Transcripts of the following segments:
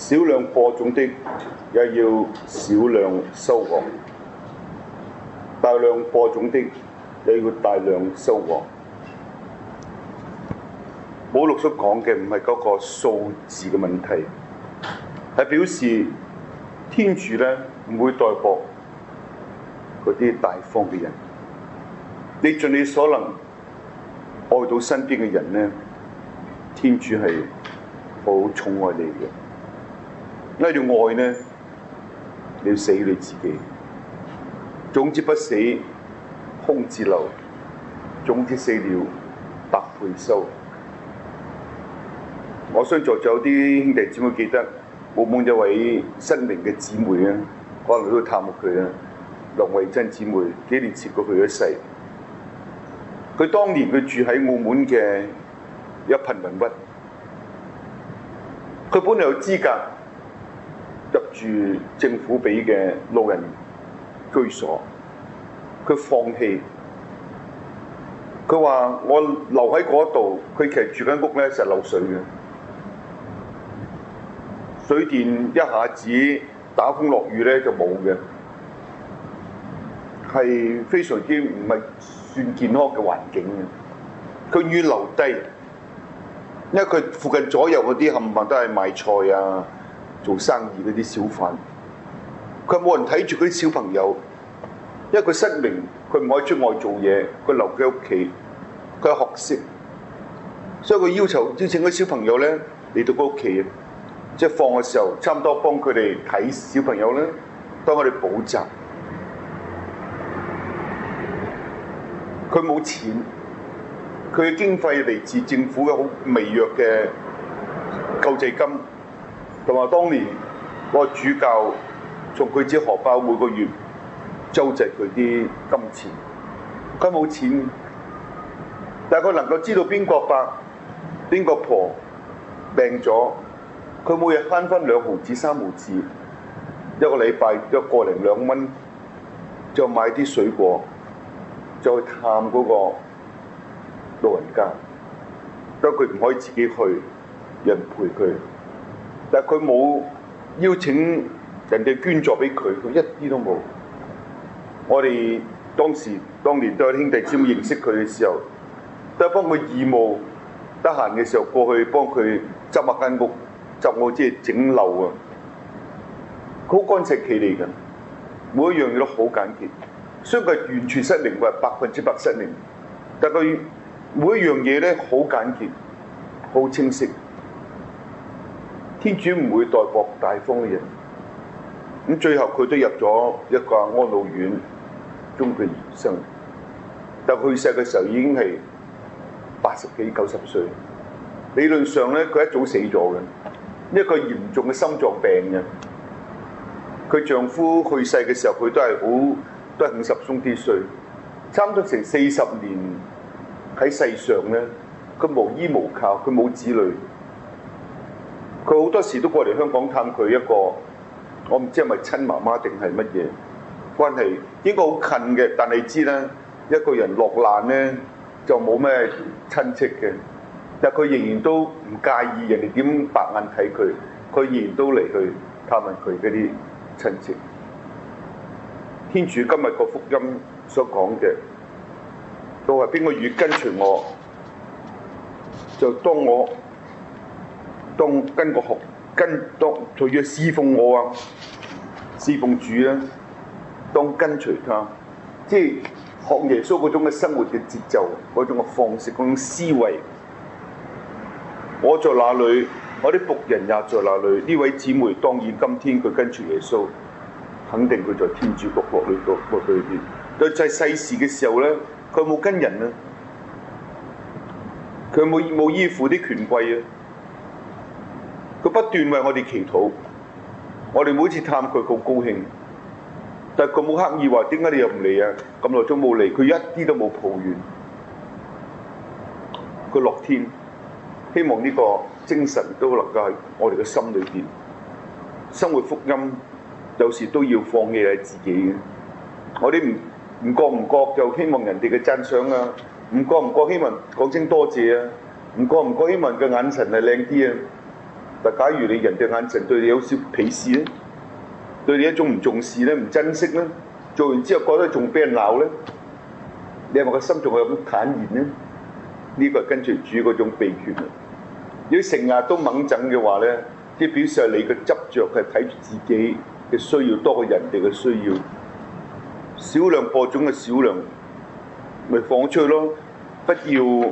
少量播種的，也要少量收穫；大量播種的，也要大量收穫。保祿所講嘅唔係嗰個數字嘅問題，係表示天主咧唔會待薄嗰啲大方嘅人。你盡你所能愛到身邊嘅人咧，天主係好寵愛你嘅。因為要愛咧，你要死你自己。種子不死，空自留；種子死了，百倍收。我相信在座有啲兄弟姊妹記得澳門一位失明嘅姊妹啊，可能都去探佢啊，梁慧珍姊妹幾年前佢去咗世。佢當年佢住喺澳門嘅一貧民窟，佢本來有資格入住政府俾嘅老人居所，佢放棄。佢話：我留喺嗰度，佢其實住間屋咧實漏水嘅。水電一下子打風落雨咧就冇嘅，係非常之唔係算健康嘅環境嘅。佢願留低，因為佢附近左右嗰啲冚唪唥都係賣菜啊、做生意嗰啲小販。佢冇人睇住嗰啲小朋友，因為佢失明，佢唔可以出外做嘢，佢留喺屋企，佢學識，所以佢邀請嗰啲小朋友咧嚟到佢屋企。即係放嘅時候，差唔多幫佢哋睇小朋友咧，當佢哋補習。佢冇錢，佢嘅經費嚟自政府嘅好微弱嘅救濟金，同埋當年個主教從佢自己荷包每個月周濟佢啲金錢。佢冇錢，但係佢能夠知道邊個伯、邊個婆病咗。佢每日慳翻2毫子、3毫子，一個禮拜1個零2蚊，就買啲水果，就去探嗰個老人家。因為佢唔可以自己去，有人陪佢，但係佢冇邀請人哋捐助俾佢，佢一啲都冇。我哋當年都有兄弟姊妹認識佢嘅時候，都係幫佢義務，得閒嘅時候過去幫佢執下間屋。就我即係整漏啊！佢好乾淨企理嘅，每一樣嘢都好簡潔。雖然佢係完全失明，佢係100%失明，但佢每一樣嘢咧好簡潔、好清晰。天主唔會待薄大方嘅人。咁最後佢都入咗一個安老院，終佢而生。但佢去世嘅時候已經係80幾、90歲。理論上咧，佢一早死咗嘅。因為佢嚴重嘅心臟病嘅，佢丈夫去世嘅時候，佢都係50鬆啲歲，差唔多成40年喺世上咧，佢無依無靠，佢冇子女，佢好多時都過嚟香港探佢一個，我唔知係咪親媽媽定係乜嘢關係，應該好近嘅，但係知啦，一個人落難咧就冇咩親戚嘅。但佢仍然都唔介意人哋點白眼睇佢，佢仍然都嚟去探問佢嗰啲親戚。天主今日個福音所講嘅，都係邊個願跟隨我，就當跟個學當隨住侍奉我啊，侍奉主咧，當跟隨他，即係學耶穌嗰種嘅生活嘅節奏，嗰種嘅方式，嗰種思維。我在哪裏，我啲僕人也在哪裏。呢位姊妹當然今天佢跟隨耶穌，肯定佢在天主國裏邊。對在世事嘅時候咧，佢冇跟人啊，佢冇依附啲權貴啊，佢不斷為我哋祈禱。我哋每次探佢，佢好高興，但係佢冇刻意話點解你又唔嚟啊？咁耐都冇嚟，佢一啲都冇抱怨，佢樂天。希望呢個精神都能夠喺我哋嘅心裏邊。生活福音有時都要放棄喺自己嘅。我哋唔覺就希望人哋嘅讚賞啊，唔覺希望講聲多謝啊，唔覺希望嘅眼神係靚啲啊。 但假如你人哋眼神對你有少鄙視咧，對你一種唔重視咧、唔珍惜咧，做完之後覺得仲俾人鬧咧，你係咪個心仲有咁坦然咧？呢個係跟隨主嗰種秘訣啊！如果成日都猛整嘅話咧，即係表示係你嘅執着係睇住自己嘅需要多過人哋嘅需要，少量播種嘅少量，咪放出去咯，不要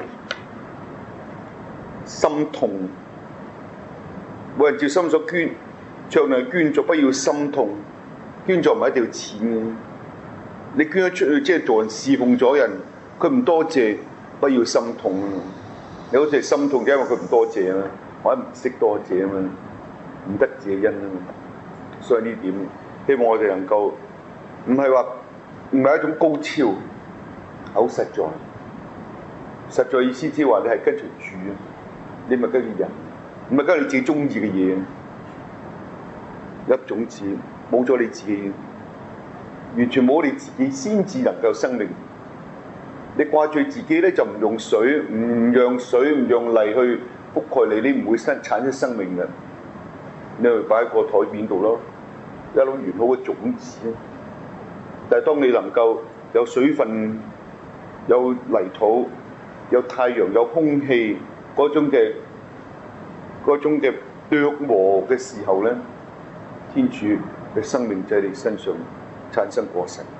心痛。冇人照心所捐，盡量捐助，不要心痛。捐助唔係一定要錢嘅，你捐咗出去即係做人侍奉咗人，佢唔多謝，不要心痛。你好似係心痛，因為佢唔多謝啊，或者唔識多謝啊嘛，唔得謝恩啊嘛。所以呢點，希望我哋能夠唔係一種高超，好實在。實在意思即係話你係跟隨主啊，你咪跟住人。唔係跟你自己中意嘅嘢，一種子冇咗你自己，完全冇你自己先至能夠生命。你掛住自己咧，就唔用水，唔用泥去覆蓋你，你唔會產生生命嘅。你咪擺喺個台面度咯，一粒完好嘅種子。但係當你能夠有水分、有泥土、有太陽、有空氣嗰種嘅琢磨嘅時候咧，天主嘅生命就喺你身上產生果實。